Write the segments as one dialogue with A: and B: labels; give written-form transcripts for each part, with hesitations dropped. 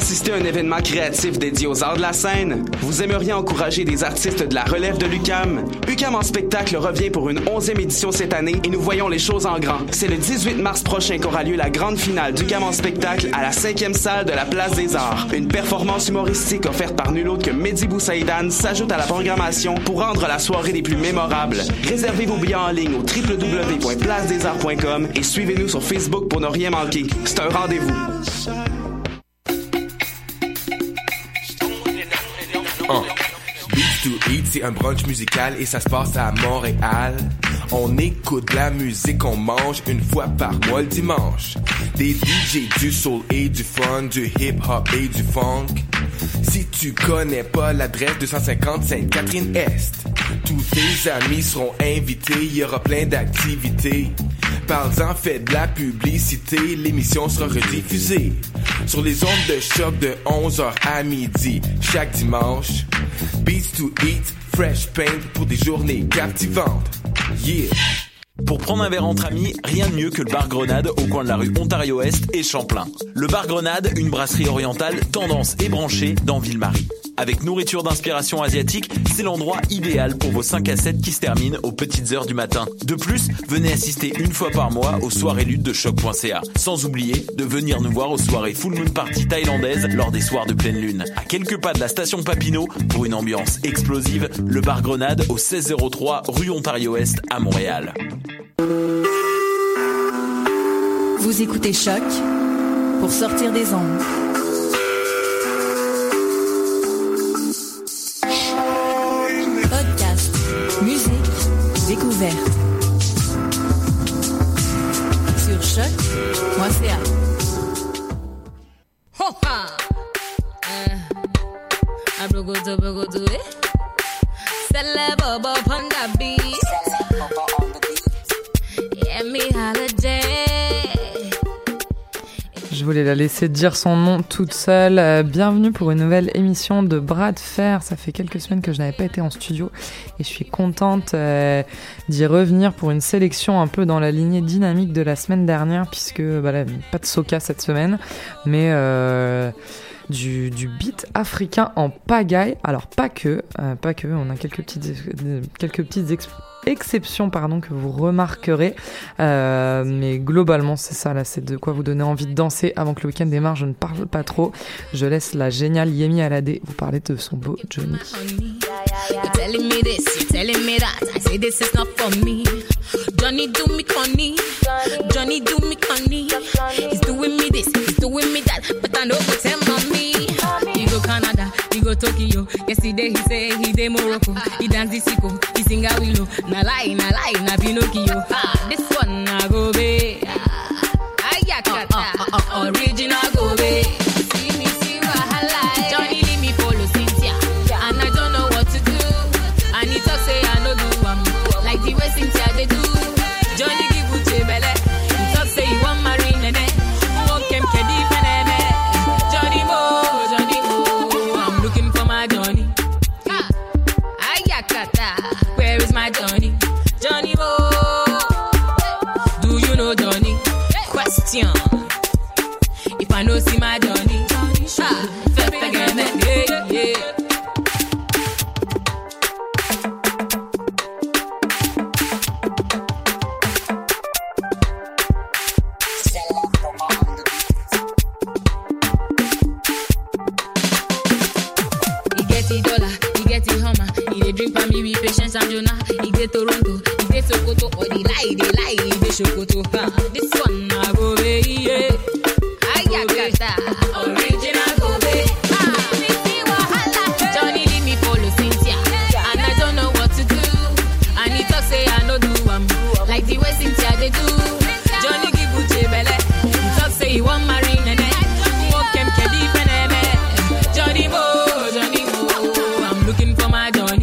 A: assisté à un événement créatif dédié aux arts de la scène? Vous aimeriez encourager des artistes de la relève de l'UQAM? UQAM en spectacle revient pour une 11e édition cette année et nous voyons les choses en grand. C'est le 18 mars prochain qu'aura lieu la grande finale d'UQAM en spectacle à la 5e salle de la Place des Arts. Une performance humoristique offerte par nul autre que Mehdi Boussaïdan s'ajoute à la programmation pour rendre la soirée des plus mémorables. Réservez vos billets en ligne au www.placedesarts.com et suivez-nous sur Facebook pour ne rien manquer. C'est un rendez-vous.
B: Beats to Eat, c'est un brunch musical et ça se passe à Montréal. On écoute de la musique, on mange une fois par mois le dimanche. Des DJ, du soul et du fun, du hip-hop et du funk. Si tu connais pas l'adresse 250 Sainte-Catherine-Est, tous tes amis seront invités, il y aura plein d'activités. Parle-en, fais de la publicité, l'émission sera rediffusée sur les ondes de choc de 11h à midi chaque dimanche. Beats to Eat, fresh paint pour des journées captivantes. Yeah!
C: Pour prendre un verre entre amis, rien de mieux que le bar Grenade au coin de la rue Ontario-Est et Champlain. Le bar Grenade, une brasserie orientale tendance et branchée dans Ville-Marie. Avec nourriture d'inspiration asiatique, c'est l'endroit idéal pour vos 5 à 7 qui se terminent aux petites heures du matin. De plus, venez assister une fois par mois aux soirées luttes de choc.ca. Sans oublier de venir nous voir aux soirées Full Moon Party thaïlandaises lors des soirs de pleine lune. À quelques pas de la station Papineau, pour une ambiance explosive, le bar Grenade au 1603 rue Ontario-Est à Montréal.
D: Vous écoutez Choc pour sortir des ondes. Podcast, musique, découverte. Sur choc.ca.
E: Je voulais la laisser dire son nom toute seule. Bienvenue pour une nouvelle émission de Bras de Fer. Ça fait quelques semaines que je n'avais pas été en studio et je suis contente d'y revenir pour une sélection un peu dans la lignée dynamique de la semaine dernière, puisque pas de soca cette semaine, mais du beat africain en pagaille. Alors pas que, on a quelques petites exceptions que vous remarquerez, mais globalement c'est ça là, c'est de quoi vous donner envie de danser avant que le week-end démarre. Je ne parle pas trop, je laisse la géniale Yemi Alade vous parler de son beau Johnny.
F: You're telling me this, you're telling me that. I say this is not for me. Johnny do me conny, Johnny do me conny. He's doing me this, he's doing me that, but I know what's him on me. He go Canada, he go Tokyo. Yesterday he say he dey Morocco. He dance the sicko, he sing a willow. Na lie, na Pinocchio. This one na go be. Ayakata, original go be. See me see wahala. Johnny leave me follow Cynthia, and I don't know what to do. And he talk say I no do like the way Cynthia they do. Johnny give Uche belle. He talk say he want marry nene. Won't kem kedi peneme. Johnny Mo, I'm looking for my Johnny. Ayakata, where is my Johnny? Johnny Mo, do you know Johnny? Question. If I know see my Johnny, yeah. Drink for me with patience and Jonah. He get Toronto, he get Sokoto, or they lie, he get Sokoto. This one I go away, yeah. Ayakata, original go away. Johnny leave me follow Cynthia, and I don't know what to do. And he talk say I no do like the way Cynthia they do. Johnny give Uche belle, he talk say he want marry nene. Walk him kedi peneme. Johnny Mo, I'm looking for my Johnny.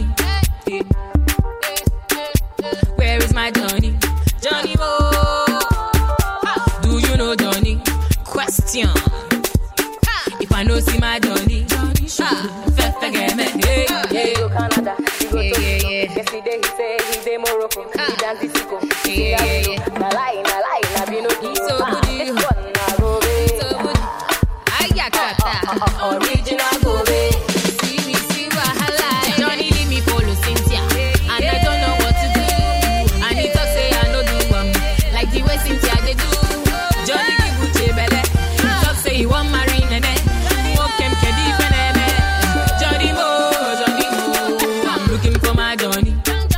F: Where is my Johnny? Johnny Mo, do you know Johnny? Question. If I know see my Johnny, forget me. He go Canada, he go Tokyo. Yesterday he say he dey Morocco. He dance the sicko. Na lie, na Pinocchio. So good, this one na go be. So good. Ayakata. Original Gobe. See wahala. Johnny leave me follow Cynthia, and I don't know what to do. And he talk say I no do like the way Cynthia they do. Johnny give Uche belle. Talk say he want marry Nene. Walk him kedi peneme. Johnny Mo. I'm looking for my Johnny.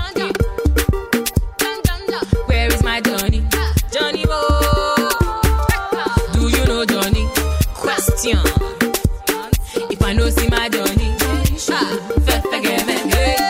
F: Where is my Johnny? Johnny Mo. Do you know Johnny? Question. If I know see my Johnny, forgive me.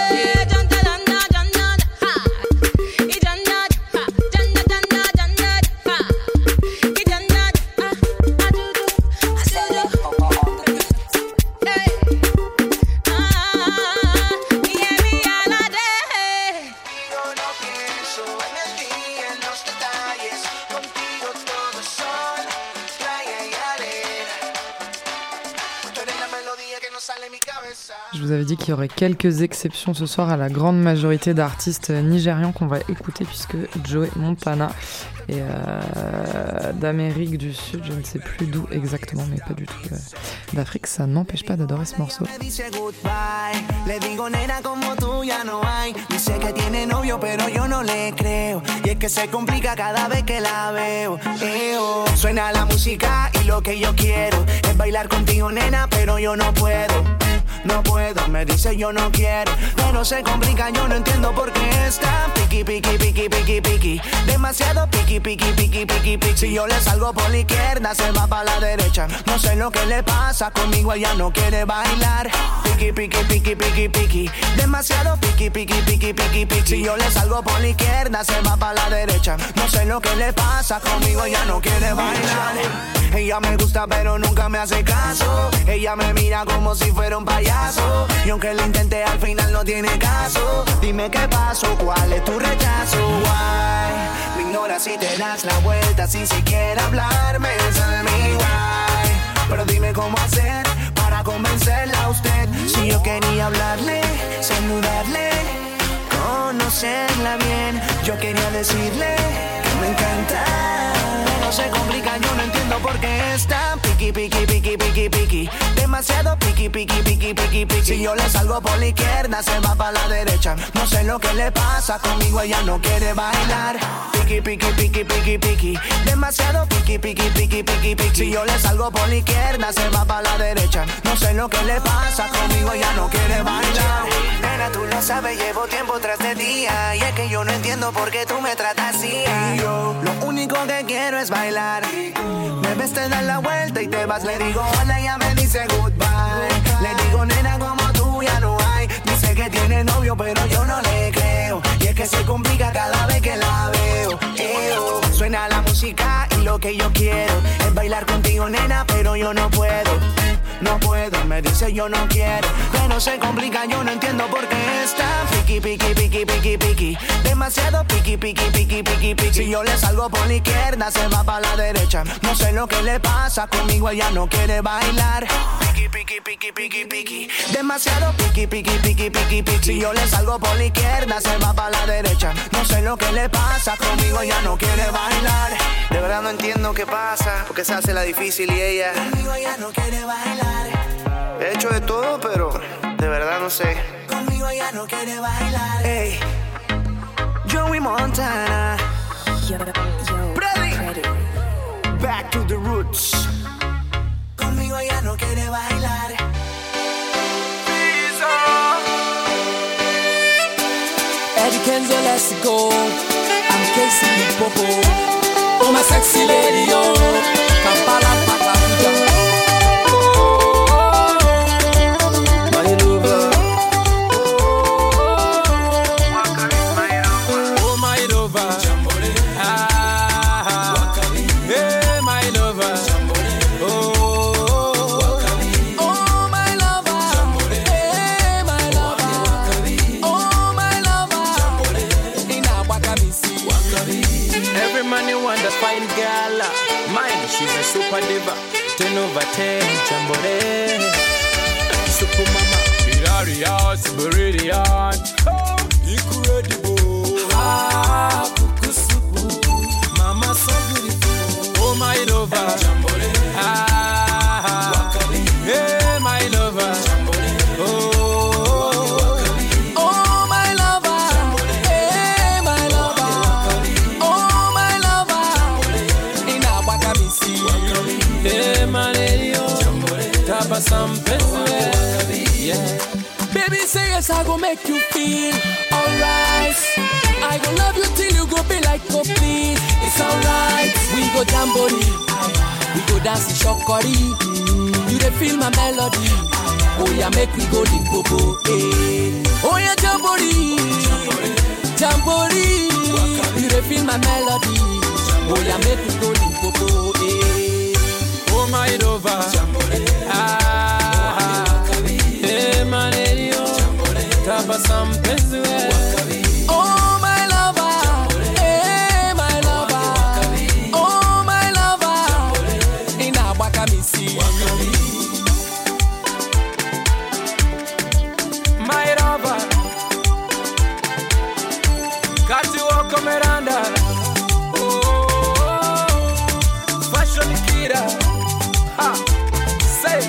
E: Je vous avais dit qu'il y aurait quelques exceptions ce soir à la grande majorité d'artistes nigérians qu'on va écouter, puisque Joey Montana est d'Amérique du Sud, je ne sais plus d'où exactement, mais pas du tout d'Afrique. Ça n'empêche pas d'adorer ce morceau.
G: Suena la música y lo que yo quiero es bailar contigo, nena, pero yo no puedo. No puedo, me dice yo no quiero, pero se complica, yo no entiendo por qué está piqui, piqui, piqui, piqui, piqui. Demasiado piqui, piqui, piqui, piqui, piqui. Si yo le salgo por la izquierda, se va para la derecha. No sé lo que le pasa, conmigo ella no quiere bailar. Piqui, piqui, piqui, piqui, piqui. Demasiado piqui, piqui, piqui, piqui, piqui. Si yo le salgo por la izquierda, se va para la derecha. No sé lo que le pasa, conmigo ella no quiere bailar. Ella me gusta pero nunca me hace caso. Ella me mira como si fuera un payaso. Y aunque lo intenté al final no tiene caso. Dime qué pasó, cuál es tu rechazo. Why? Me ignoras si te das la vuelta sin siquiera hablarme. Tell me why. Pero dime cómo hacer para convencerla a usted. Si yo quería hablarle, saludarle, conocerla bien. Yo quería decirle que me encanta. No se complica, yo no entiendo por qué está piqui, piqui, piqui, piqui, piqui. Demasiado piqui, piqui, piqui, piqui, piqui. Si yo le salgo por la izquierda, se va para la derecha. No sé lo que le pasa, conmigo ella no quiere bailar. Piqui, piqui, piqui, piqui, piqui. Demasiado piqui, piqui, piqui, piqui, piqui. Si yo le salgo por la izquierda, se va para la derecha. No sé lo que le pasa, conmigo ella no quiere bailar. Nena, tú lo sabes, llevo tiempo tras de día. Y es que yo no entiendo por qué tú me tratas así. Y yo, lo único que quiero es bailar. Me ves, te das la vuelta y te vas. Le digo hola, ella me dice goodbye. Le digo nena, como tú ya no hay. Dice que tiene novio pero yo no le creo. Y es que se complica cada vez que la veo. Suena la música y lo que yo quiero es bailar contigo, nena, pero yo no puedo. No puedo, me dice yo no quiero, pero se complica, yo no entiendo por qué está piqui, piqui, piqui, piqui, piqui. Demasiado piqui, piqui, piqui, piqui, piqui. Si yo le salgo por la izquierda, se va para la derecha. No sé lo que le pasa, conmigo ella no quiere bailar. Piqui, piqui, piqui, piqui, piqui. Demasiado piqui, piqui, piqui, piqui, piqui. Si yo le salgo por la izquierda, se va para la derecha. No sé lo que le pasa, conmigo ella no quiere bailar. De verdad no entiendo qué pasa, porque se hace la difícil y ella conmigo ella no quiere bailar. He hecho de todo, pero de verdad no sé. Conmigo ella no quiere bailar. Hey, Joey Montana. Ready. Back to the roots. Conmigo ella no quiere bailar.
H: Eddie Kenzo, let's go. I'm Casey Popo. Oh, my sexy lady, oh. Kampala, Pakapuja. Super diva, 10 over 10, Jambore. Super mama, hilarious, brilliant, incredible. Ah, kukusupu, mama so beautiful. Oh my lover, Jambore. Ah, wakali. Yeah. Baby, say yes, I go make you feel alright. I go love you till you go be like oh please. It's alright. We go jamboree, we go dance in shokori. You dey feel my melody. Oh yeah, make we go limpopo. Oh yeah, jamboree, jamboree. You dey feel my melody. Oh yeah, make we go limpopo. Oh my lover, hey my lady, tabasam penziwe. Oh my lover, hey my lover, oh my lover, ina waka misi. My lover, got to walk around. Oh, fashion kida. Say.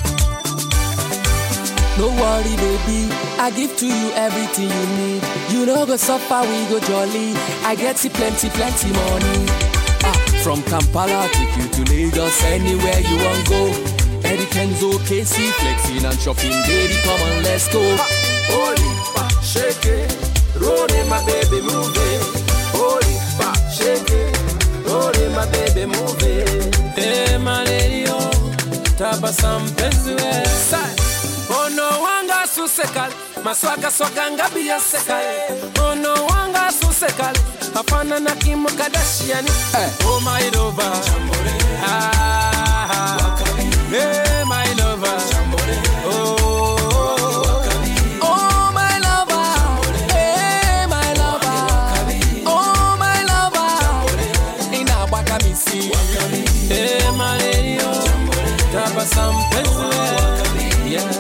H: No worry, baby. I give to you everything you need. You know go suffer, we go jolly. I get you plenty money. From Kampala, take you to Lagos, anywhere you want go. Eddie Kenzo, KC, flexing and shopping, baby, come on, let's go. Holy shake it, roll it, my baby, move it. Holy shake it, roll it, my baby, move it. Hey, my lady, oh, tabasam penziwe. Oh no, wanga susekal, maswaga swaganga biya sekal. Oh no, wanga susekal, hapana na Kim Kardashian. Oh my lover, hey my lover, oh my lover, hey my lover, oh my lover, ina waka misi, hey my lady, oh, tabasam penziwe, yeah.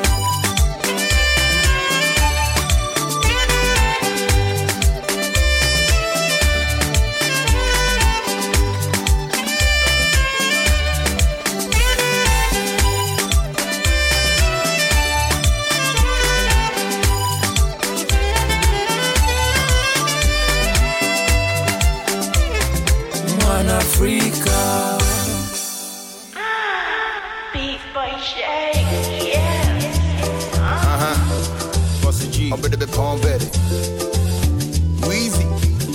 H: Africa.
I: Beat boy shake, yeah.
J: Bossy G, I'm better be Palm Betty. Weezy.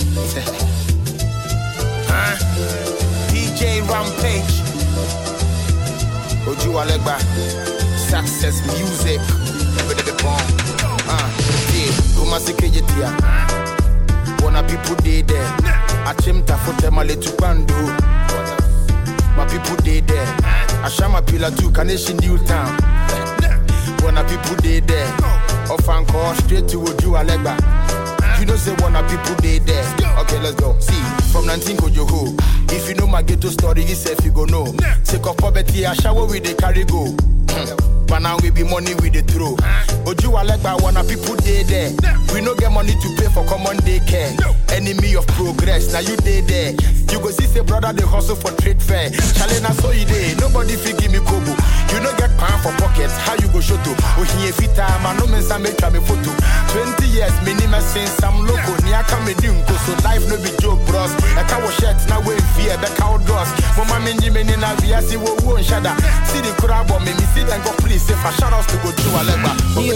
J: DJ Rampage. Oju Alegba. Success music. Better be Palm. Yeah, Kumasi Kejetia. Wanna people dey there. Achimta fote male tupando. My people dey there. Ashama Pila to Carnation New Town. Wanna people dey there. Ofan call straight to Oju Alegba. You know say wanna people dey there. Okay, let's go. See, from 19 go Joho. If you know my ghetto story, you say if you go know. Take off poverty, I shower with the carry go. But now we be money with the throw. Oju Alegba wanna people dey there. We no get money to pay for common daycare. Enemy of progress, now you dey there. You go see say brother they hustle for trade fair. Challenge na so you dey. Nobody fit give me kobo. You no get pan for pockets. How you go show to? Ohiye fita man no mensa make me photo. 20 years minimum since some local. Niaka me dinko so life no be joke bros. I can't shirt now we fear back outdoors. Mama menji meni na via si wo wo shada. See the crowd me see them go please. If I shout out to go to Alegba,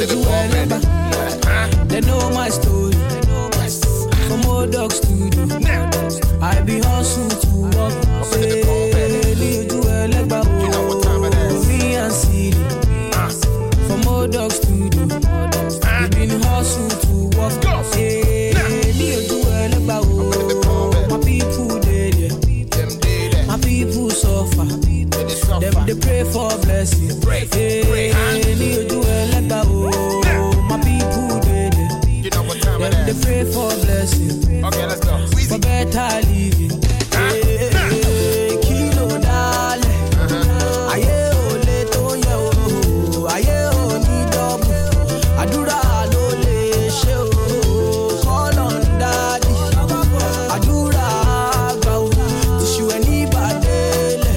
H: they know my story. From old dogs to do. I be hustle to walk. Say, you do Alegba, me and City. From old dogs to do. We been hustle to walk. Say, you do Alegba, my people dead. My people suffer. Them they pray for blessing. Hey, you do Alegba, my people dead. Them they pray for blessing.
J: Okay, let's go.
H: For better living. Hey, kilo dale. Aye ole to yo. Aye oni double. Adura lo le she o. Call on daddy. Adura gba o. Tishu eni badele.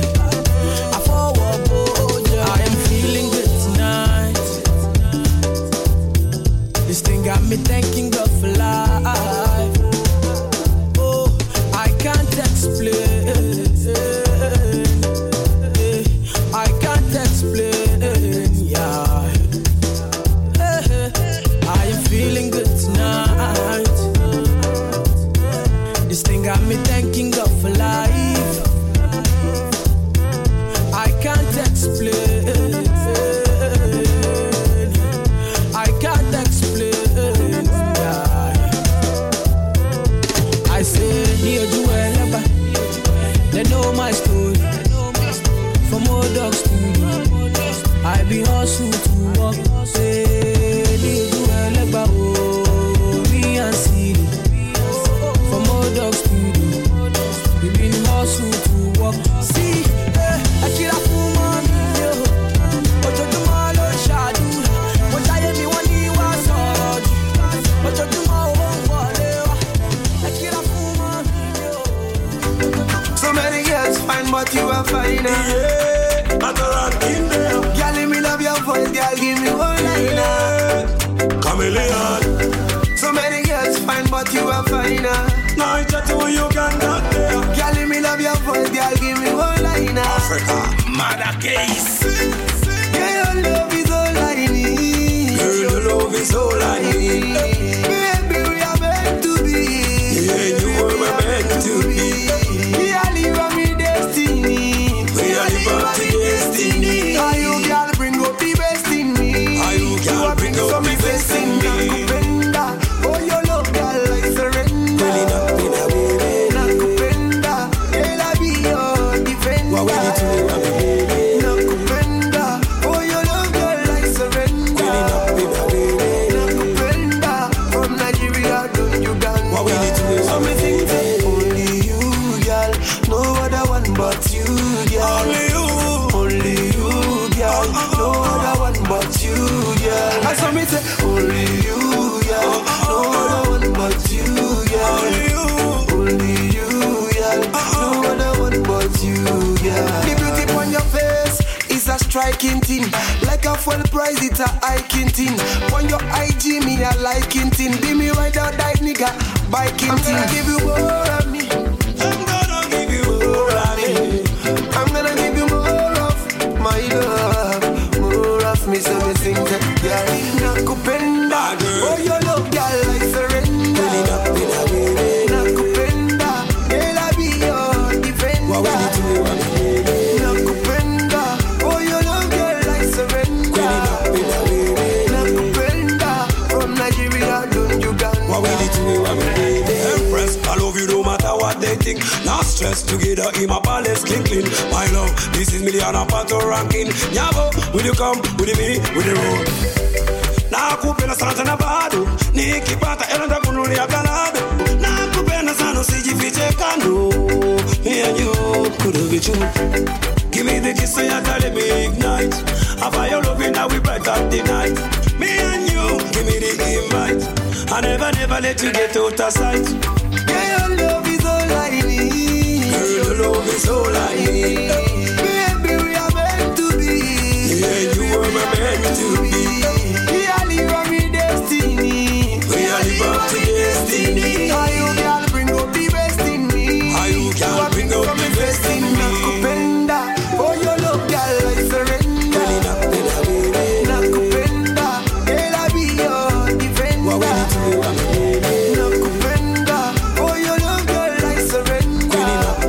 H: I am feeling good tonight. This thing got me thanking God for life. Oh, I can't tell
K: explain. I can't explain. I say, here do ever. They know my story. From old dogs to you. I be hustle to walk. Say, here do ever. Me and see. From old dogs to you. We been hustle to walk. See, I kill a fool, mommy, yo. But you do my love, shadow. But I am the one you was hard. But you do my own body. I kill a fool, mommy, yo.
G: So many girls fine, but you are finer.
K: Yeah, but the ranking there.
G: Girl, let me love your voice, girl, give me one liner.
K: Chameleon.
G: So many girls fine, but you are finer.
K: Now I chat to you can not there.
G: Girl, let me love your voice, girl, give me one liner.
K: Africa, mother case.
G: Girl, your love is all I need.
K: Girl, your love is all I need.
G: Baby, we are meant to be.
K: Yeah, you were meant to be.
G: We are living me destiny.
K: We are living the destiny.
G: Are you girl bring up the best in me?
K: Are you girl bring up the best in me?
G: Oh, your love, girl, I surrender. Nakupenda, girl, I be your defender.
K: What we need to do,
G: Nakupenda, oh, your love, girl, I surrender. Nakupenda, from Nigeria to Uganda.
K: What we need to do,
G: so me think that only you, girl, no other one but you, girl. Only you, girl, no other one but you, girl. I saw me say only you, girl, no other one but you, girl. Only you, girl, no other one but you, girl. The beauty on your face is a striking thing. Like a full price, it's a hiking thing. On your IG, me a liking thing. Be me ride or die, nigga, biking thing. I'm gonna give you more of me.
K: I'm gonna give you more of me.
G: I'm gonna give you more of my love. More of me, so me sing that, girl. Nakupenda, oh your love, girl, I surrender. Nakupenda, girl, I be your defender.
K: What we need to do,
G: Nakupenda, oh your love, girl, I surrender. Nakupenda, from Nigeria to Uganda.
K: what we need to do, Empress, I love you no matter what they think. Not stress together in my palace, clean. My love, this is million apart ranking. Nyabo, will you come with me, with the road? Nakupenda sana tena bado nikipata ela ndakunulia galado. Nakupenda sana usijifiche kando. Me and you could have been true. Give me the kiss so you tell me ignite. Have your love now we bright up the night. Me and you, give me the invite. I never let you get out of sight.
G: Girl, your love is all I need.
K: Girl, your love is all I need.
G: Baby, we are meant to be.
K: Yeah, you were meant to be.
G: We are living me destiny.
K: We are living the destiny.
G: Are you girl bring up the best in me?
K: Are you girl bring up the best in me?
G: Nakupenda, oh your love, girl, I surrender. Nakupenda, girl, I be your defender.
K: What we need to do,
G: Nakupenda, oh your love, girl, I surrender.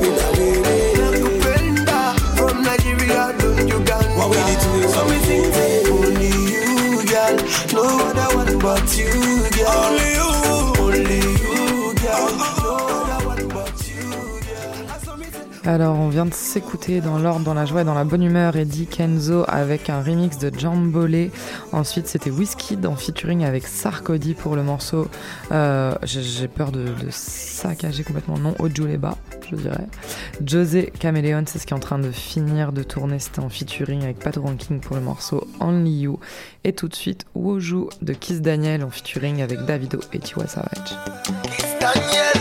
G: Nakupenda, from Nigeria to Uganda.
K: what we need to do,
G: So me think that only you, girl, no other one but you, girl.
K: only you.
G: Only you, girl, no other one but you, girl.
E: Alors, on vient de s'écouter dans l'ordre, dans la joie et dans la bonne humeur, Eddie Kenzo avec un remix de Jambolé. Ensuite, c'était Wizkid en featuring avec Sarkodie pour le morceau. J'ai peur de saccager complètement le nom. Ojuleba, je dirais. José Chameleon, c'est ce qui est en train de finir de tourner. C'était en featuring avec Pat Ranking pour le morceau Only You. Et tout de suite, Woju de Kiss Daniel en featuring avec Davido et Tiwa Savage.
G: Daniel,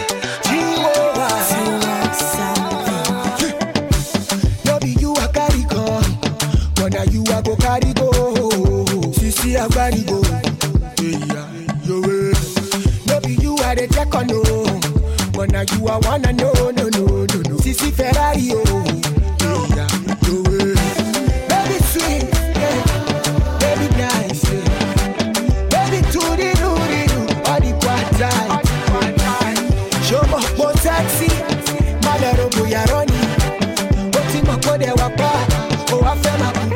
G: no be you a carry go, but you a go carry go. Sisi a carry go, yeah, yo. No be you a the check on no, but you a wanna no. Sisi Ferrari, oh, yeah, yo. Baby sweet, yeah. Baby nice, yeah. Baby do all the quarter. Show me more taxi, madaro boyaroni. Oti makode wapa, o afe maku.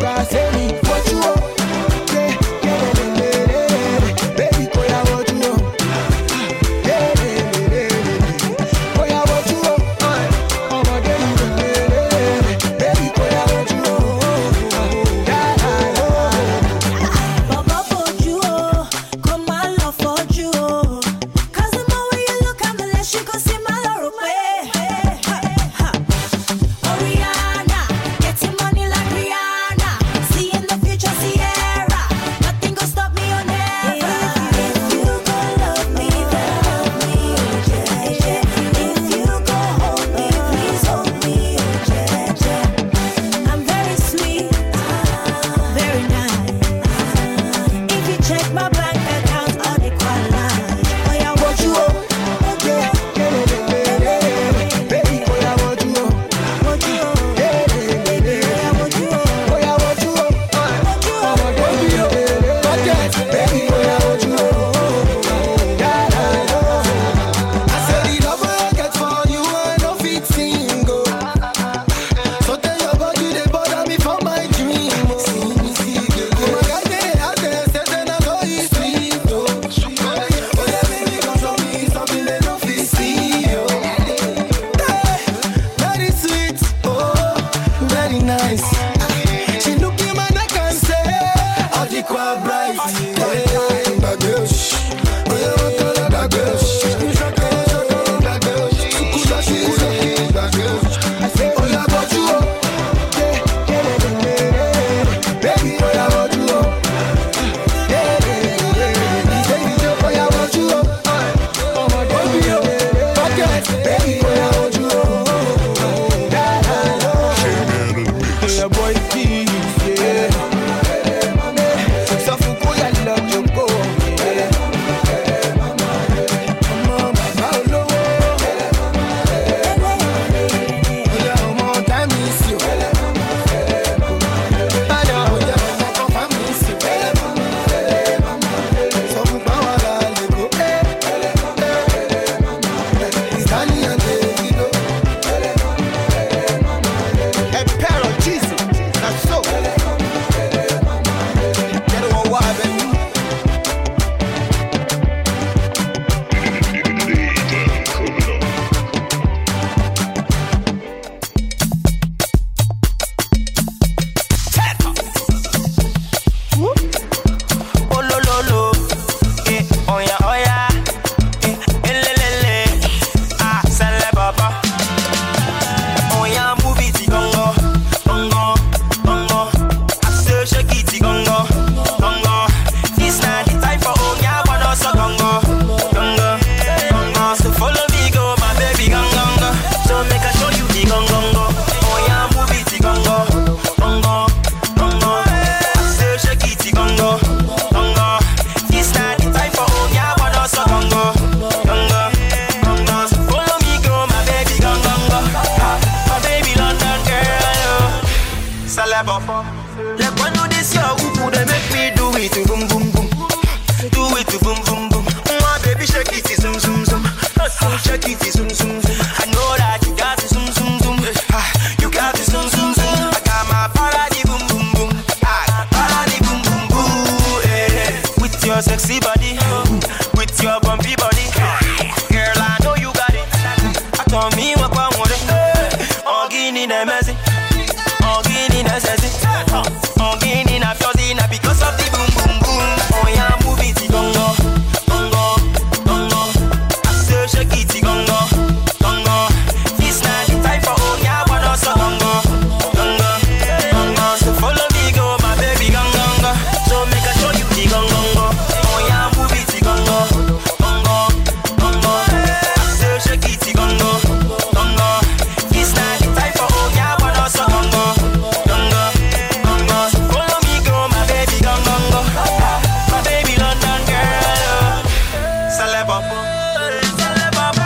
L: Like when you this your who they make me do it to boom boom boom. Do it to boom boom boom. My baby shake it zoom zoom zoom. Shake it zoom zoom zoom. I know that you got it zoom zoom zoom. You got it zoom zoom zoom. I got my party boom boom boom. Party boom boom boom. With your sexy body, with your bumpy body, girl I know you got it. I told me what I want it. Oh, guinea na messy. Oh, guinea na sexy. Oh, guinea na fuzzy na because of the boom boom boom. Oh yeah, move it gongo, gongo, gongo. I say shake it gongo, gongo. This not the time for oh yeah, but also gongo, gongo, gongo. So follow me go, my baby gongo, gongo. So make I show you the gongo, gongo. Oh yeah, move it gongo, gongo, gongo. I say shake it gongo, gongo. This not the time for oh yeah, but also gongo, gongo, gongo. So follow me go, my baby gongo, gongo. My baby London girl, celeb up, celeb up.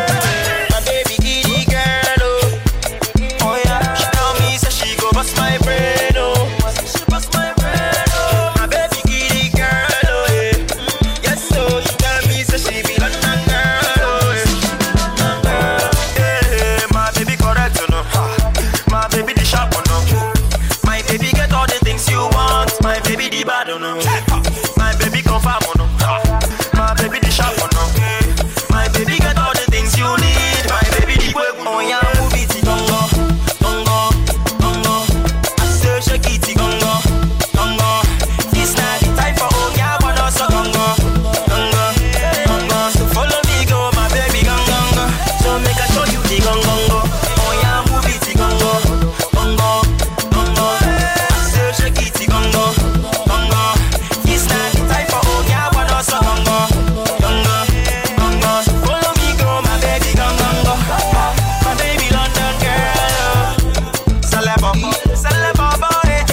L: My baby giddy girl, oh yeah. She tell me say she go bust my brain, oh. She bust my brain, oh. My baby giddy girl, oh yeah. Yes, so she tell me say she be London girl, oh yeah. Yeah, my baby correct, you know. My baby the sharp, you know. My baby get all the things you want. My baby the bad, you know. My baby confirm, you know. My baby the sharp, you know. My baby get all the things you need. My baby the way, oh yeah, move it, gongo, gongo, gongo. I say shake it, gongo, gongo. This not the time for oh yeah, but also gongo, gongo, gongo. So follow me go, my baby gongo, gongo. So make I show you the gongo, gongo. Oh yeah, move it, gongo, gongo, gongo. I say shake it, gongo, gongo. This not the time for oh yeah, but also gongo, gongo, gongo. So follow me go, my baby gongo, gongo. My baby London girl, celeb up, celeb up,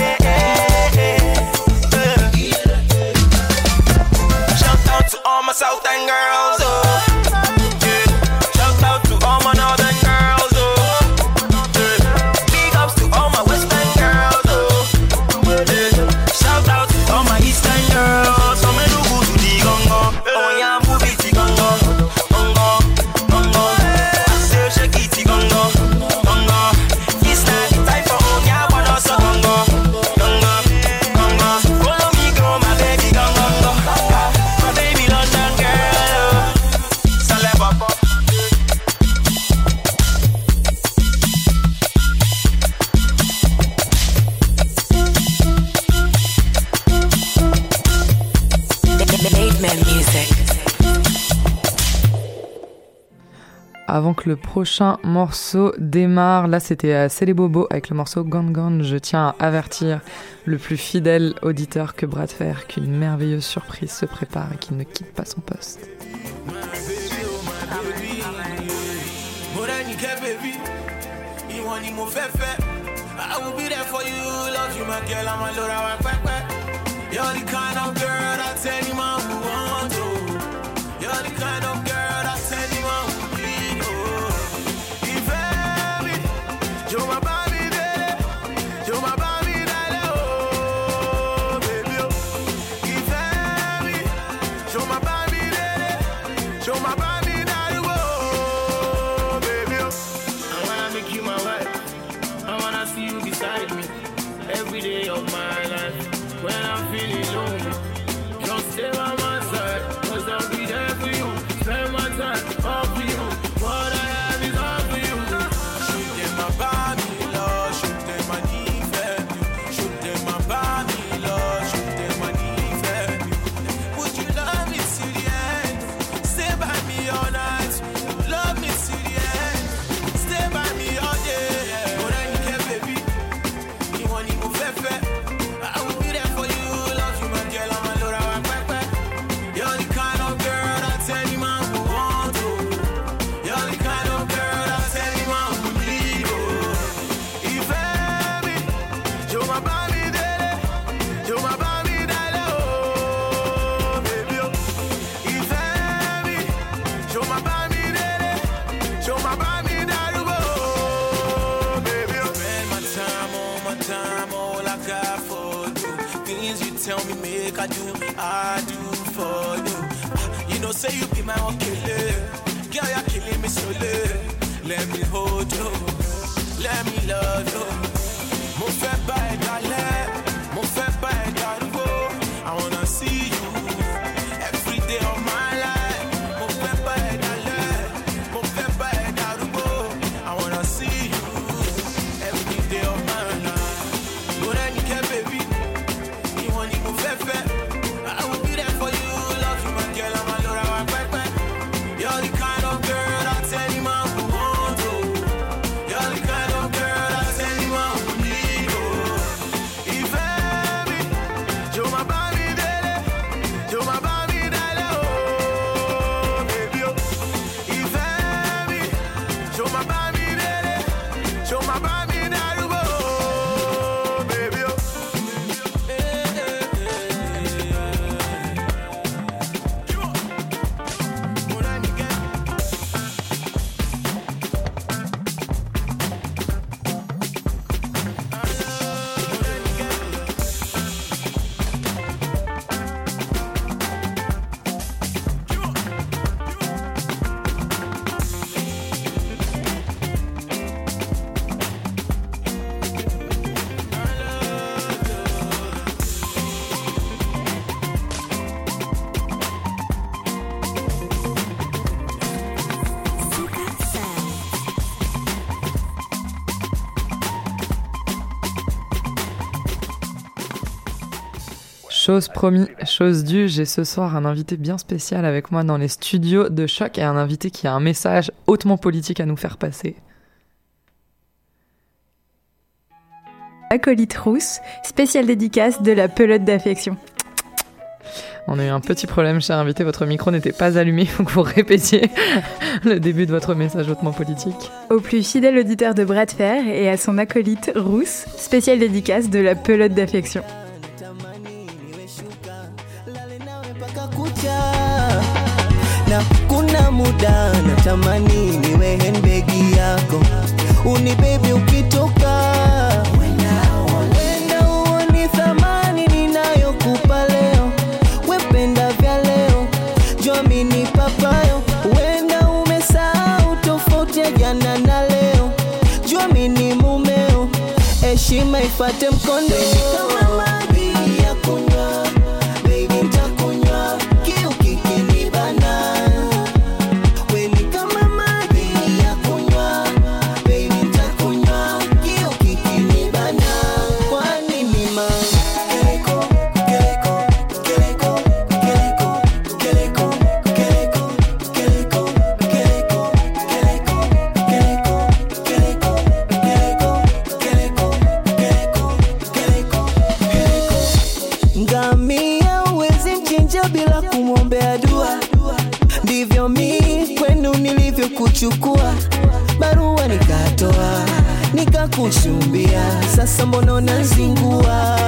L: Shout out to all my southern girls, oh. Yeah. Shout out to all my northern girls, oh. Yeah. Big ups to all my western girls, oh. Yeah. Shout out to all my eastern girls. So me do go to the gongo. Oh yeah, move it gongo, gongo, gongo. I say shake it gongo, gongo. This not the time for oh yeah, but also gongo, gongo, gongo. Follow me go, my baby gongo, gongo. My baby London girl, celeb up.
M: Made Man Music.
E: Avant que le prochain morceau démarre, là c'était C'est les Bobos avec le morceau Gone Gone. Je tiens à avertir le plus fidèle auditeur que Bras de Fer qu'une merveilleuse surprise se prépare et qu'il ne quitte pas son poste.
N: More than you care, baby. You want you more fair. I will be there for you. Love you, my girl. I'm a load of quack. You're the kind of girl that any man who want to. You're the kind of girl that any man who need. Oh, if every you're my baby, you're my baby, oh, baby. If every you're my baby, you're my baby, oh, baby. I wanna make you my wife. I wanna see you beside me every day of my life. When I'm feeling lonely, just stay by my side, 'cause I'll be there for you. Spend my time, all for you. What I have is all for you. Shoot them my body, Lord. Shoot them my defense. Shoot them my body, Lord. Shoot them my defense. Would you love me to the end? Stay by me all night. Love me to the end. Stay by me all day. More than you care, baby. You want you move fair. I will be there for you. Love you, my girl. I'm a load of quack. You're the kind of girl that any man who want to. You're the kind of girl that any man who need. Oh, if every you're my baby, daddy. You're my baby, daddy. Oh, baby. If every you're my baby, daddy. You're my baby, daddy. Oh, baby. Spend my time, all I got. die for you. Things you tell me make I do for you. You know, say you be my okay. Girl, you're killing me slowly. Let me hold you, let me love you. Mon fait pas égaler, mon fait pas égaler. I wanna see you every day of my life. Mon fait pas égaler, mon fait pas égaler. I wanna see you every day of my life. Go then you can, baby. You want to move fait. I will be there for you. Love you, my girl. I'm a Laura, I'm back. You're the kind of girl that's any man who wants to. You're the kind of girl that's any man who needs to. If every, you're my baby, daddy. You're my baby, daddy, oh, baby, oh. If every, you're my baby, daddy. You're my baby, daddy, oh, baby, oh.
E: Chose promis, chose due, j'ai ce soir un invité bien spécial avec moi dans les studios de Choc et un invité qui a un message hautement politique à nous faire passer.
O: Acolyte rousse, spéciale dédicace de la pelote d'affection.
E: On a eu un petit problème, cher invité, votre micro n'était pas allumé, il faut que vous répétiez le début de votre message hautement politique.
O: Au plus fidèle auditeur de Bras de Fer et à son acolyte rousse, spéciale dédicace de la pelote d'affection.
P: Na kuna muda natamani niwe handbagi yako unibebe ukitoka wenda uoni thamani ninayokupa leo wependa vya leo jomini papayo wenda umesahau tofauti ya jana na leo jomini mumeo heshima ifate mkondo kama maji ya kunywa baby nitakunywa kiu kikinibana weni kama maji ya kunywa baby nitakunywa kiu kikinibana kwani mima keleko keleko keleko keleko keleko keleko keleko keleko keleko keleko keleko keleko keleko keleko ngamia uwezi mchinja bila kumwombea dua ndivyo mi kwenu nilivyokuchukua barua nikatoa nikakushumbia sasa mbona unazingua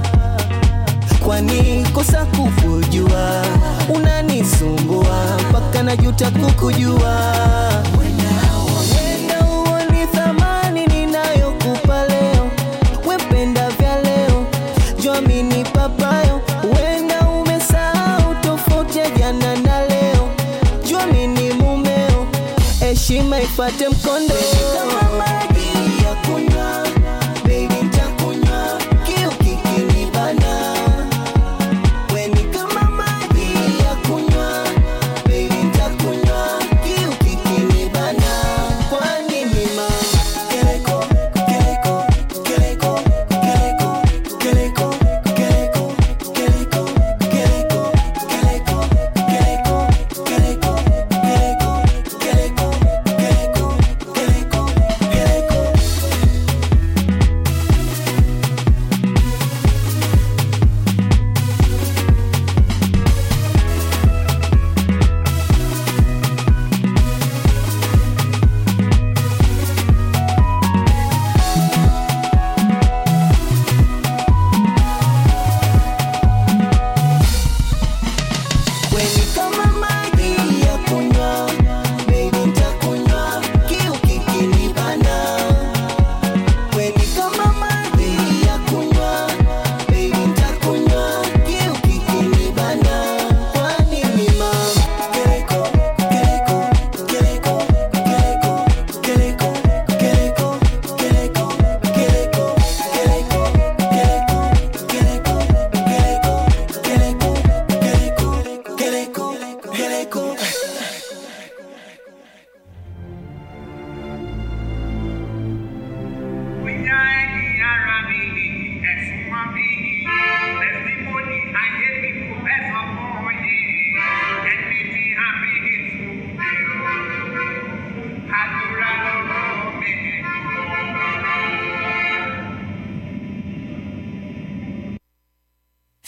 P: kwani kosa kukujua unanisumbua mpaka najuta kukujua wenda uoni thamani ninayokupa leo wependa vya leo jomini papayo wenda umesahau tofauti ya jana na leo jomini mumeo heshima ifate mkondo kama maji ya kunywa baby nitakunywa kiu kikinibana weni kama maji ya kunywa baby nitakunywa kiu kikinibana kwani mima keleko keleko keleko keleko keleko keleko keleko keleko keleko keleko keleko keleko keleko keleko keleko keleko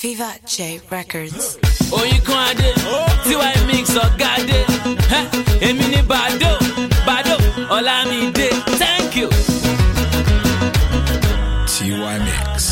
M: Viva J Records.
K: Oh, you can't do. See why mix or got it. Emini Bado, Olamide. Thank you.
B: TY Mix.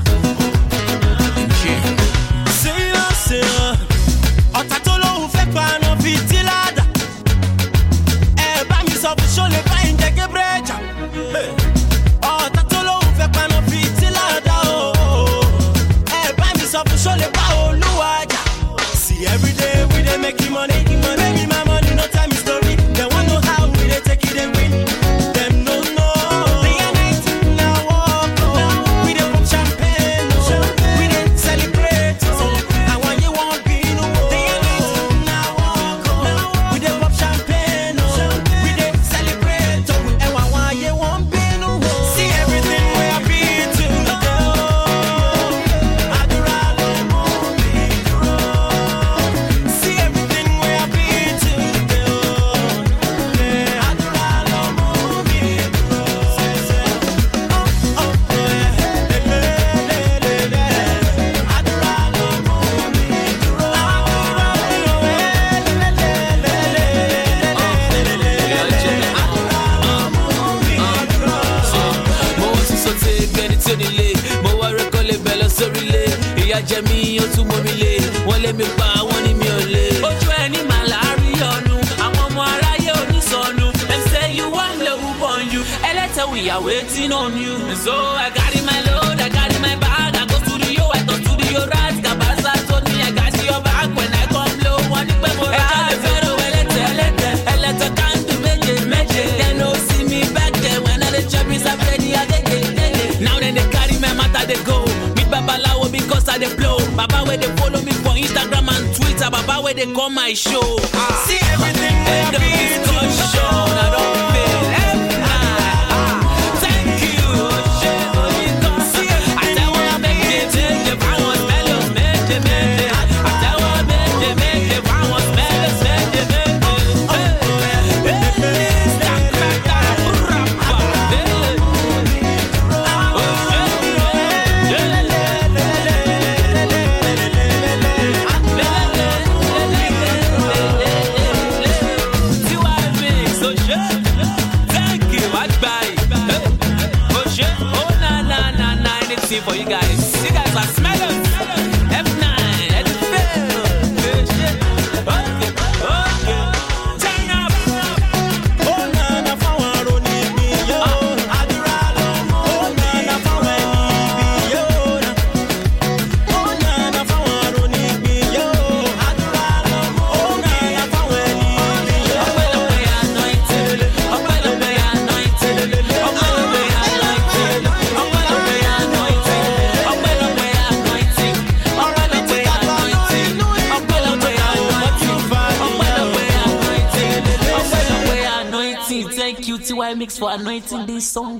L: Ọ̀tá tó lóhùn fẹ́ paná fi tí ládà. Ẹ bá mi sọ fún ṣọlẹ̀ báyìí ń jẹ́ gébréjà. Ọ̀tá tó lóhùn fẹ́ paná fi tí ládà o. Ẹ bá mi sọ fún ṣọlẹ̀ bá Olúwa jà. See everyday we dey make money. Baby my money no tell me story. They wan know how we dey take it and win. Them no know. Day and night na walk o. We dey pop champagne o. We dey celebrate o. Àwọn yẹn wọ́n bínú o. Day and night na walk o. We dey pop champagne o. We dey celebrate o. Ẹ̀wọ̀n àwọn yẹn wọ́n bínú o. See everything wey I be to the àdúrà ló mú mi dúró. See everything wey I be to the àdúrà ló mú mi dúró.
K: Mo wọ́n sì sọ́tẹ̀ ẹgbẹ́ni tí ó nílé. Mo wá rẹ́kọ̀lẹ̀ bẹ̀ lọ sórílẹ̀. Ìyá jẹ mí, ó tún mọ́ mi lé. Wọ́n lé mi pa, wọ́n ní mi ò lé. Ojú ẹni màá láàárí ọ̀nù. Àwọn ọmọ aráyé onísọ̀nù. Dem say you wan love upon you. Ẹlẹ́tẹ̀ we are waiting on you. So I carry my load, I carry my bag. I go studio, I talk studio right. Kabasa told me I got your back when I come low. Wọ́n ní pé mo rà á. Ẹja lè fẹ́ràn ẹlẹ́tẹ̀ can't do méje. They no see me back there when I dey chop is afraid I dey. Now then they carry my matter they go. Meet Babalawo because I dey blow. Baba where they follow me for Instagram and Twitter. Baba where they come my show.
L: See everything wey I be to
K: show. I don't feel thank you. I tell what I make it. If I want mellow, make it. I tell what I make it. If I want mellow, make it. For you guys are smelling F9 and turn up.
L: Oh na na fáwọn aroni mi yo. Àdúrà ló mú mi fáwọn ẹni bí yo. Oh na na fáwọn aroni mi yo. Àdúrà ló mú mi fáwọn ẹni bí yo.
K: Ọpẹ́lọpẹ́ anointing, ọpẹ́lọpẹ́ anointing, ọpẹ́lọpẹ́ anointing, ọpẹ́lọpẹ́ anointing. Thank you, TY Mix, for anointing this song.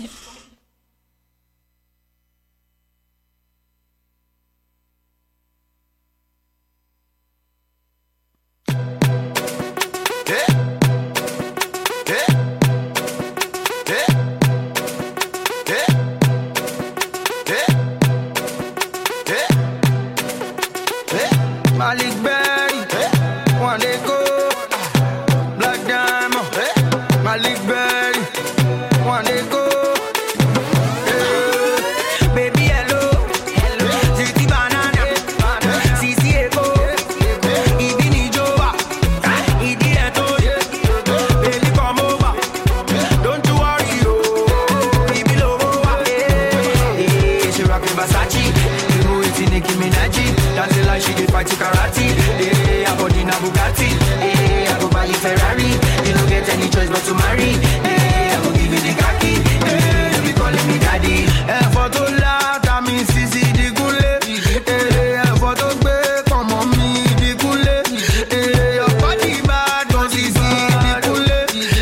L: Malik Berry, one day go. Black Diamond, Malik Berry, one day go. Baby hello, Ziti banana, Sisi eko, Ibini Joba, Idi eto, baby come over, don't you worry yo, baby lover, she rockin' Versace, you know it's Nicki Minaj, dancing like she get fight to karate, her body na Bugatti, I go buy you Ferrari, you don't get any choice but to marry, I go give you the khaki, you be calling me daddy, photo la, tami sisi di gule, photo gbe, come on me di gule, your body bad, don't sisi di gule,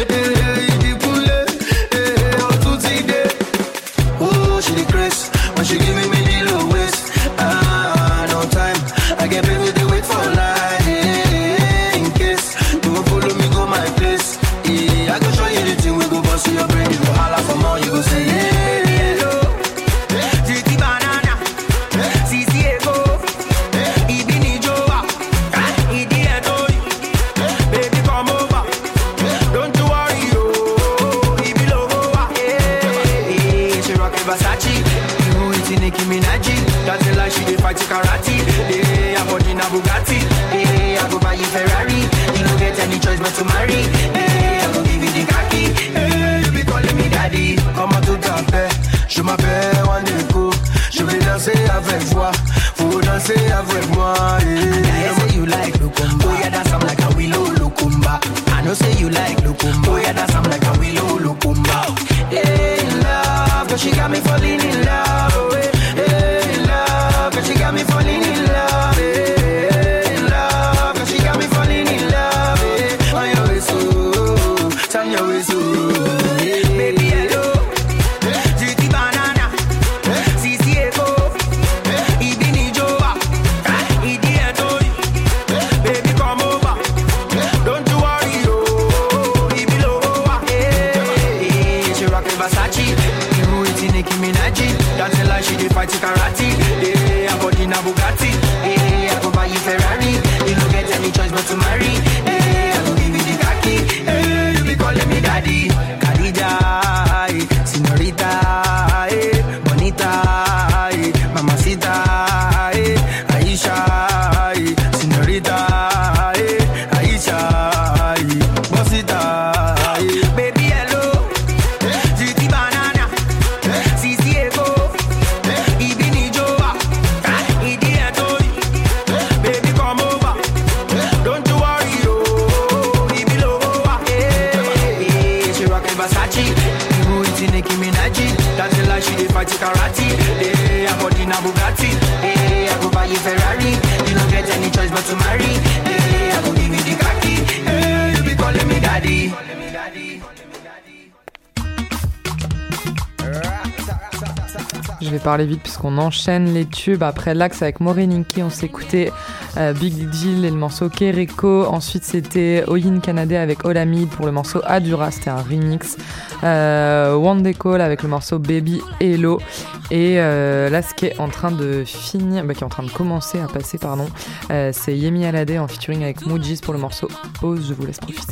L: oh tutti de, oh she the grace, when she giving me the low waist, no time, I get baby they wait for life, in case you won't follow me go my place, I go show you the thing we That's a lie, she dey fight karate. Yeah, I'm in a Bugatti. Yeah, I go buy you Ferrari. You don't get any choice but to marry. Yeah, I go give you the khaki. Yeah, you be calling me daddy. Comment tout à fait, je m'appelle Wandeko. Je vais danser avec toi, faut danser avec moi. Yeah, I say you like Lukumba. Oh yeah, dance I'm like a willow Lukumba. I know say you like Lukumba. Oh yeah, dance I'm like a willow Lukumba. Yeah, in love, cause she got me falling in love. Oh, yeah, in love, cause she got me falling in love. Yeah, in love, cause she got me falling in love. Yeah, on your way so, turn your way so. Yeah, baby hello. That's a lie, she dey fight karate. Yeah, I got in a Bugatti. Yeah, I go buy you Ferrari. You don't get any choice but to marry. Yeah, I go give you the khaki. Yeah, you be calling me daddy. Khadija, señorita, bonita, mamacita, Aisha, señorita, Aisha, bosita, baby hello. That's a lie, she dey fight karate. Yeah, I got in a Bugatti. Yeah, I go buy you Ferrari. You don't get any choice but to marry. Yeah, I go give you the khaki. Yeah, you be calling me daddy.
E: Je vais parler vite puisqu'on enchaîne les tubes. Après l'Axe avec Moreniki, on s'est écouté Big Deal et le morceau Kereko. Ensuite, c'était Oyin Kanade avec Olamide pour le morceau Adura, c'était un remix. Wandeko avec le morceau Baby Hello. Et là, ce qui est en train de finir, qui est en train de commencer à passer, c'est Yemi Alade en featuring avec Moojis pour le morceau Pause. Je vous laisse profiter.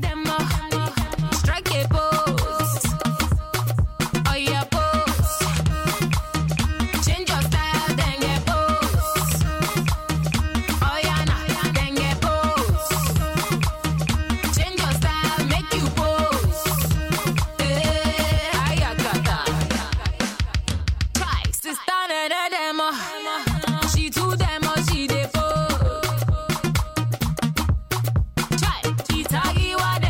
F: She too demo, she dey pose. Try, she taggy what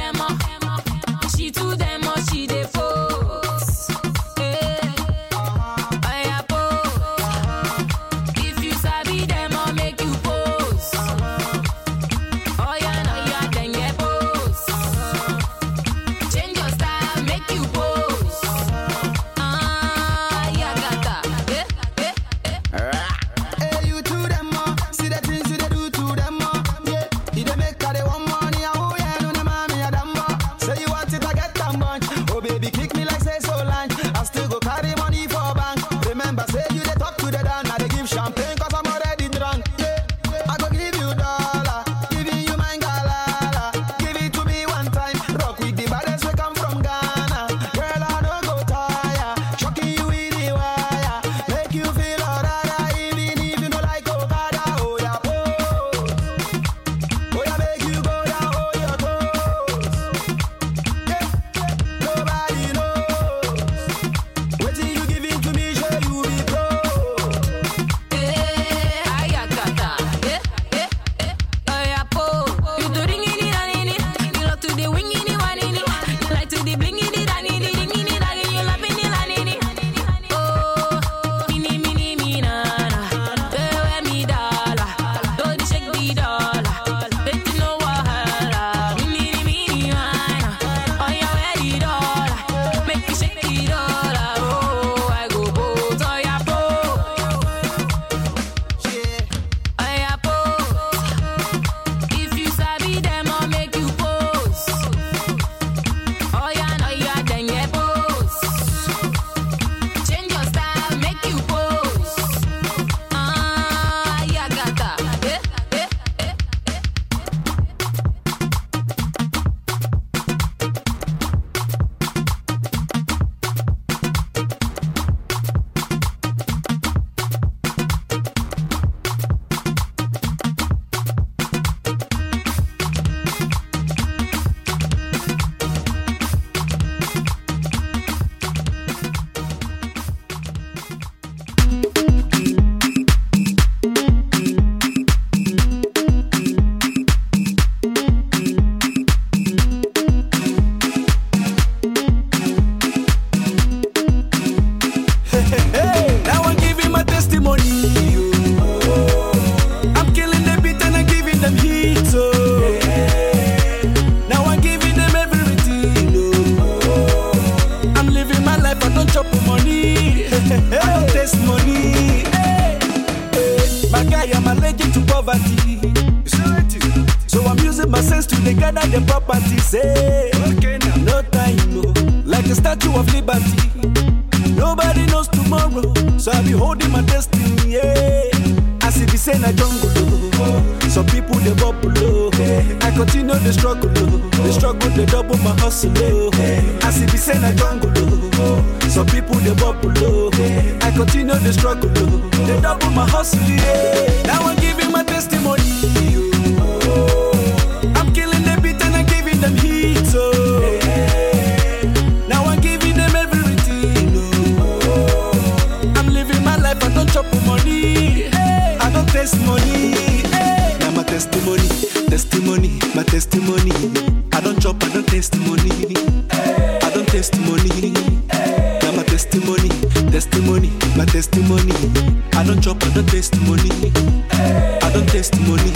Q: poverty. So I'm using my sense to gather the properties. Hey, okay, now. No time, no. Like a statue of liberty. Nobody knows tomorrow, so I'll be holding my destiny. Yeah. As if it's in a jungle, some people they bubble. I continue the struggle, they double my hustle. As if it's in a jungle, some people they bubble. I continue the struggle, they double my hustle. Now I'm giving my testimony. I'm killing the beat and I'm giving them heat. Now I'm giving them everything. I'm living my life, I don't chop money. I don't taste money. Now my testimony, my testimony. I don't chop, I don't taste money. I don't taste money. Now my testimony, my testimony. I don't chop, I don't taste money. I don't taste money.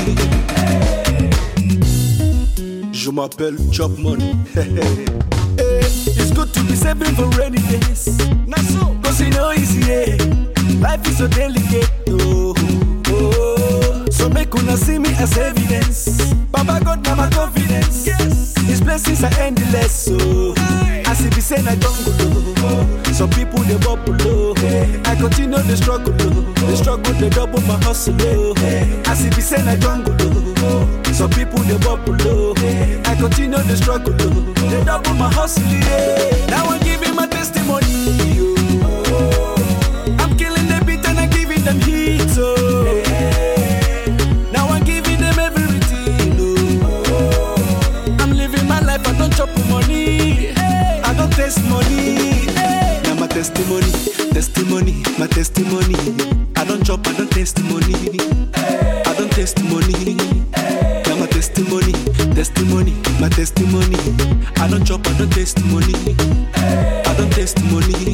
Q: Je m'appelle Chop Money. It's good to be saving for rainy days. Not so, cause you know easy, yeah. Life is so delicate, oh. So make una see me as evidence. Baba God, now my confidence. Yes. His blessings are endless, so as if he say na jungle, some people they bubble. I continue the struggle, they double my hustle. As if he say na jungle, some people they bubble. I continue the struggle, they double my hustle. Now I'm giving my testimony. I'm killing the beat and I'm giving them heat. Now I'm giving them everything. I'm living my life, I don't chop money. I don't taste money. Now my testimony, my testimony. I don't chop, I don't taste money. I don't taste money. Now my testimony, my testimony. I don't chop, I don't taste money. I don't taste money.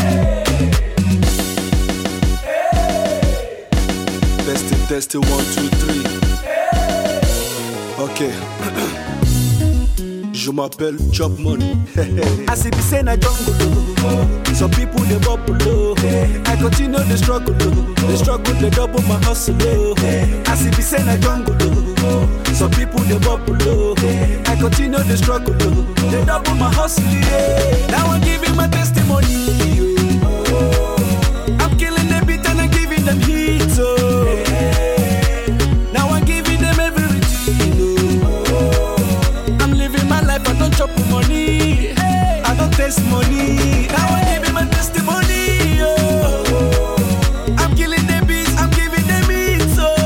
Q: Testing 1, 2, 3. Okay. Je m'appelle Chop Money. I see be saying I jungle. Some people they bubble. I continue the struggle, they double my hustle. I see be saying I jungle. Some people they bubble. I continue the struggle, they double my hustle. Now I'm giving my testimony. I'm killing the beat and I'm giving them heat. Now I'm giving them everything. I'm living my life, I don't chop money. I don't taste money. Now I'm giving my testimony. I'm killing the beats, I'm giving them heat.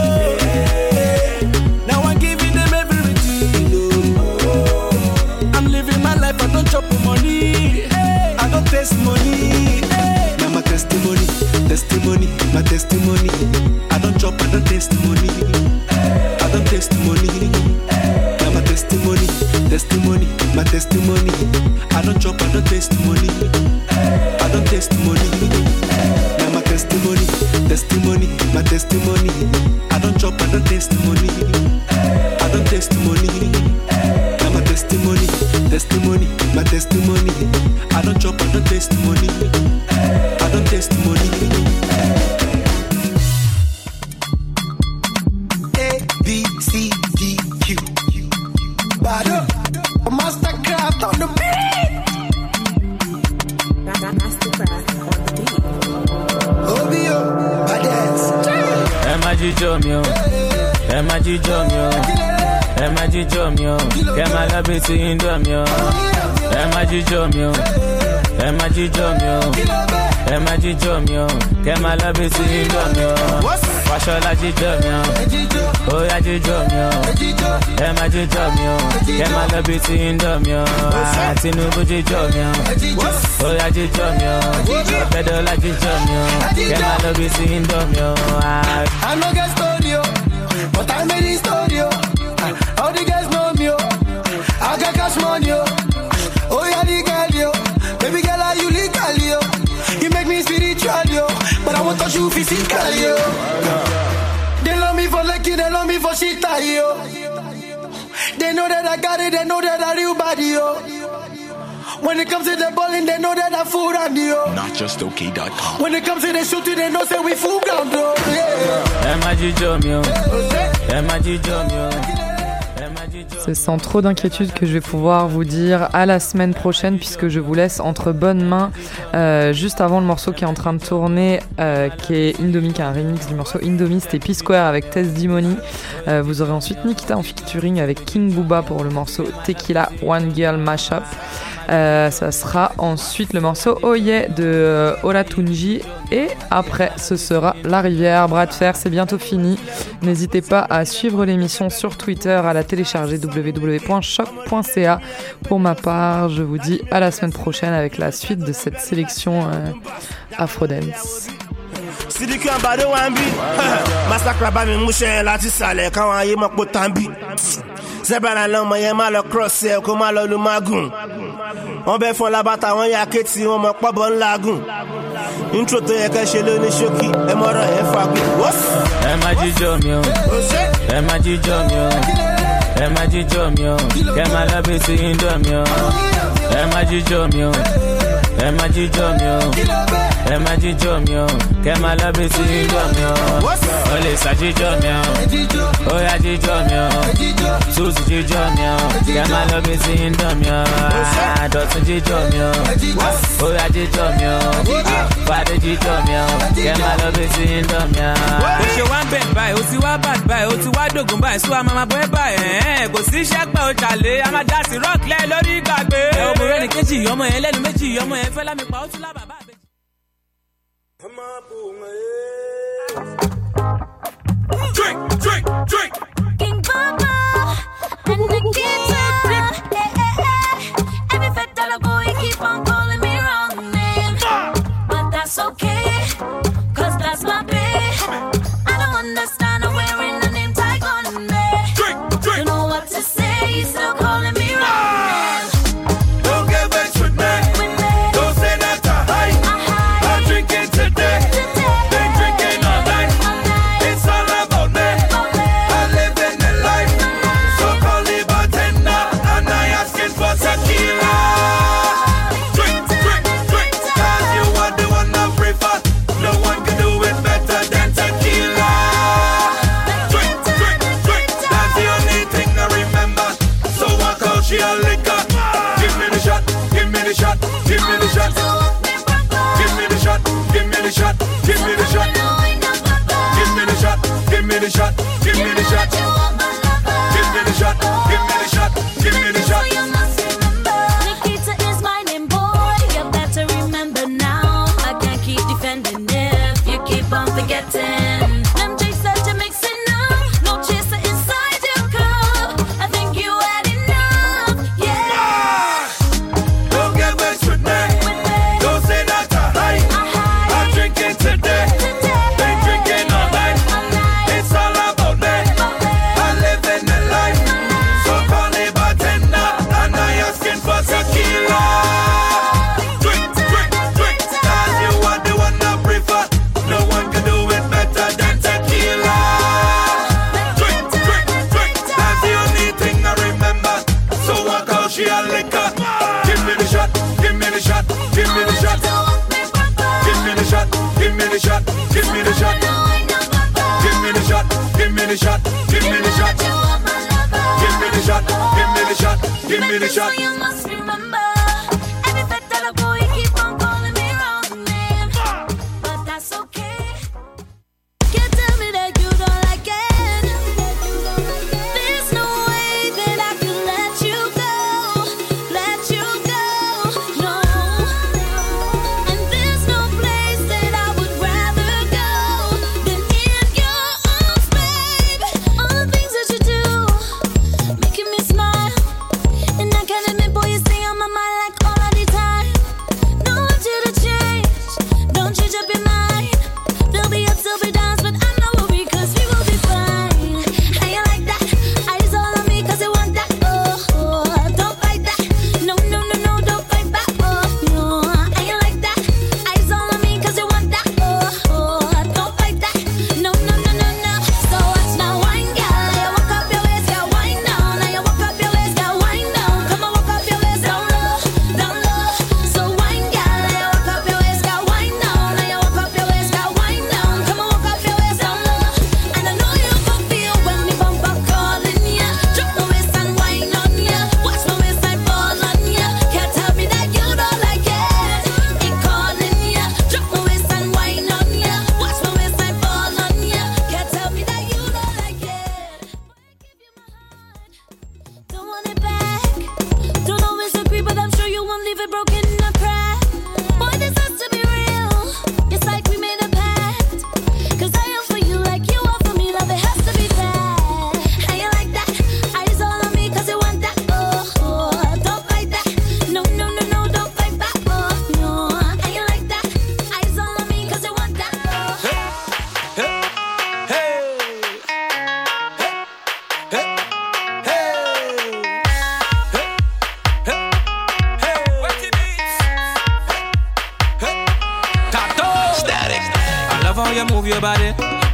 Q: Now I'm giving them everything. I'm living my life, I don't chop money. I don't taste money. Now my testimony, my testimony. I don't chop, I don't taste money. I don't taste money. Now my testimony, my testimony. I don't chop, I don't taste money. I don't taste money. Now my testimony, my testimony. I don't chop, I don't taste money. I don't taste money. Now my testimony, my testimony. I don't chop, I don't taste money. I don't taste money. A-B-C-D-Q. Bado, Mastercraft on the beat. Mastercraft on the beat. Obio, Badass.
R: Emajijomio, Emajijomio, Emajijomio. Kema labiti indomio. Emajijomio, Emajijomio. Emajijomio, kema labiti indomio. Washola jijomio, oya jijomio. Emajijomio, kema labiti indomio. Tinubu jijomio, oya jijomio. Bedola jijomio, kema labiti indomio.
S: I no get studio, but I made it studio. All the guys know me, I got cash money. Oh yeah, the girl yo, baby girl, are you legal yo? You make me spiritual yo, but I won't touch you physically yo. They love me for lucky, they love me for shit yo. They know that I got it, they know that I real body yo. When it comes to the bowling, they know that I fool around yo.
B: NotJustOK.com.
S: When it comes to the shooting, they know say we fool ground yo. Yeah.
R: Emajijomio,
E: C'est sans trop d'inquiétude que je vais pouvoir vous dire à la semaine prochaine, puisque je vous laisse entre bonnes mains. Juste avant le morceau qui est en train de tourner, qui est Indomie, qui est un remix du morceau Indomie, c'était P-Square avec Tess Dimony. Vous aurez ensuite Nikita en featuring avec King Booba pour le morceau Tequila One Girl Mashup. Ça sera ensuite le morceau Oh Yeah de Olatunji, et après ce sera La Rivière. Bras de fer, c'est bientôt fini. N'hésitez pas à suivre l'émission sur Twitter, à la télécharger www.choc.ca. Pour ma part, je vous dis à la semaine prochaine avec la suite de cette sélection Afrodance.
T: Sidiki Ambade Wambi Massacre ba mi mouche láti sàlẹ̀ káwọn ayé mọ̀ pé tambi Zebra lọ́mọ yẹn má lọ cross ẹ̀ kó má lọ lu magun wọ́n bẹ́ fún labata wọ́n yà kétì wọ́n mọ̀ pọ́bọ̀ ńlágùn intro tó yẹ kẹ́ ṣe lóní ṣókí ẹ mọ̀rọ̀ ẹ̀ fagbé.
R: Ẹ má jíjọ mi o, ẹ má jíjọ mi o, ẹ má jíjọ mi o, kẹ́ má lọ bí ti indọ̀ mi o, ẹ má jíjọ mi o, ẹ má jíjọ mi o. Ẹ má jíjọ mi o, kẹ́ má lọ bí ti jíjọ mi o. O lè sá jíjọ mi o, ó yá jíjọ mi o. Suzu jíjọ mi o, kẹ́ má lọ bí ti jíjọ mi o. Dọ̀tun jíjọ mi o, ó yá jíjọ mi o. Fàdé jíjọ mi o, kẹ́ má lọ bí ti jíjọ mi o.
K: Ó ṣe wá ń bẹ̀ báyìí, ó ti wá bàd báyìí, ó ti wá dògùn báyìí, sọ àmọ́ máa bọ́ ẹ báyìí. Kò sí iṣẹ́ pẹ́ òjàlé, a máa dá sí rọ́ọ̀kì lórí ìgbàgbé. Obìnrin ní kejì ọmọ yẹn lẹ́nu méjì, ọmọ yẹn fẹ́ lámì pa ó tún lá bàbá àbẹ̀.
N: Drink, drink, drink.
F: King Baba and Nikita. Every fat dollar boy keep on calling me wrong name, but that's okay, 'cause that's my pay. I don't understand I'm wearing the name tag on me. Don't know what to say, you still calling me wrong name.
N: Don't get vexed with me. Don't say that I hide. I'm drinking today. Been drinking all night. It's all about me. I'm living the life. So call the bartender and I asking for tequila. Drink, drink, drink. 'Cause you are the one I prefer. No one can do it better than tequila. Drink, drink, drink. That's the only thing I remember. So I call she a liquor. Give me the shot, give me the shot, give me the shot. Give me the shot, give me the shot, give me the shot. Give me the shot, give me the shot, give me the shot. Give me the shot, give me the shot, give me the shot.
F: Nikita is my name, boy. You better remember now. I can't keep defending if you keep on forgetting. Them chasers to mix it now. No chaser inside your cup. I think you had enough, yeah.
N: Don't get vexed with me. Don't say that I hide. I'm drinking today. Been drinking all night. It's all about me. I'm living the life. So call the bartender and I asking for tequila. Drink, drink, drink. 'Cause you are the one I prefer. No one can do it better than tequila. Drink, drink, drink. That's the only thing I remember. So I call she a liquor. Give me the shot, give me the shot, give me the shot. Give me the shot, give me the shot, give me the shot. Give me the shot, give me the shot, give me the shot. Give me the shot, give me the shot, give me the shot.
F: So you must remember. Every fat dollar boy keep on calling me wrong name, but that's okay. Can't tell me that you don't like it. There's no way that I can let you go, no. And there's no place that I would rather go than in your arms, babe. All the things that you do, making me smile, and I can't admit, boy, you say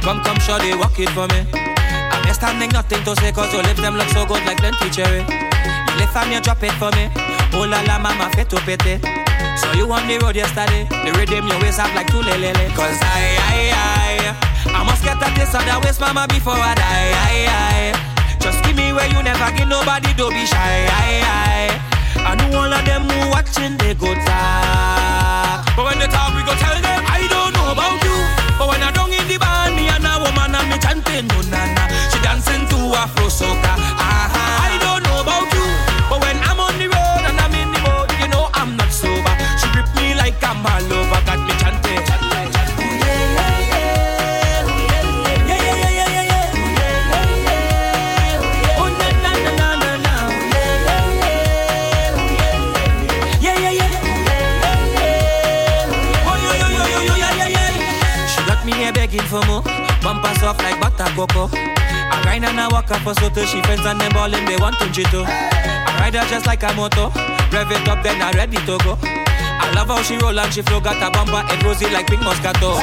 K: Come, shawty, walk it for me. I'm just standing, nothing to say, cause your lips them look so good like plenty cherry. You lift and you drop it for me. Oh la la, mama, fait to pete. So you on the road yesterday, the rhythm your waist up like two lele. Cause I must get a taste of that waist, mama, before I die. Just give me where you never give nobody, don't be shy. I know all of them who watching, they go talk. But when they talk, we go tell them, I don't know about you. But when I don't in the band, me and a woman and me chanting, no nana. She dancing to Afro soca. I don't know about you. But when I'm on the road and I'm in the boat, you know I'm not sober. She grip me like I'm all over, got me chanting. Begging for more, bumper soft like butter cocoa. I grind and I walk up for soto. She friends and them ballin', they want to jito. I ride her just like a moto, rev it up then I ready to go. I love how she roll and she flow, got a bumper and rosy like pink Moscato.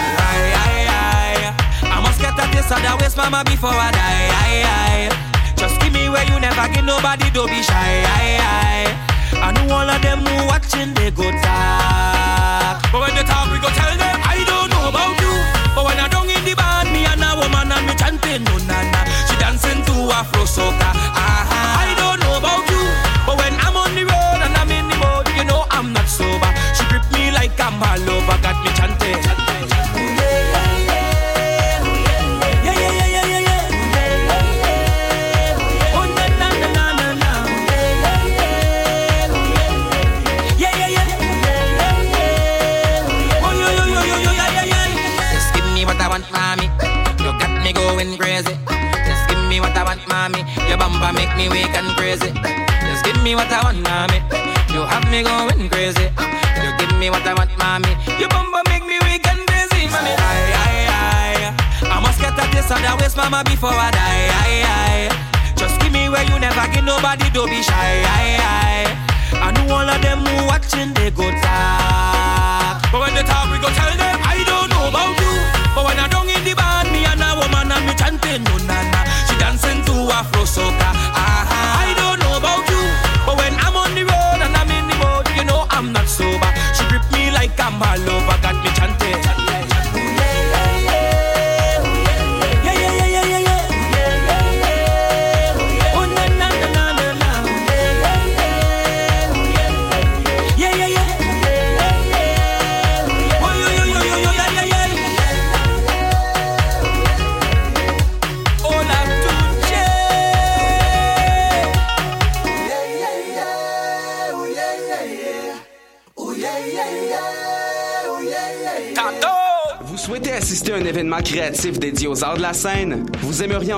K: I must get a taste of that waist, mama, before I die. Just give me where you never give nobody, don't be shy. I know all of them who watching, they go talk. But when they talk, we go tell them, I don't know about you. But when I don't in the band, me and a woman and me chanting, no nana. She dancing to Afro soca. I don't know about you. But when I'm on the road and I'm in the boat, you know I'm not sober. She grip me like I'm all over, got me chanting. Going crazy. Just give me what I want, mommy. Your bumper make me weak and crazy. Just give me what I want, mommy. You have me going crazy. You give me what I want, mommy. Your bumper make me weak and crazy, mommy. I must get a taste of that waist, mama, before I die. Just give me where you never give nobody, don't be shy. I know all of them who watching, they go talk. But when they talk, we go tell them, I don't know about you. But when I don't in the band, me and a woman and me chanting, no nana. She dancing to Afro soca. I don't know about you. But when I'm on the road and I'm in the boat, you know I'm not sober. She grip me like I'm all over, got me chanting.
A: Vous souhaitez assister à un événement créatif dédié aux arts de la scène? Vous aimeriez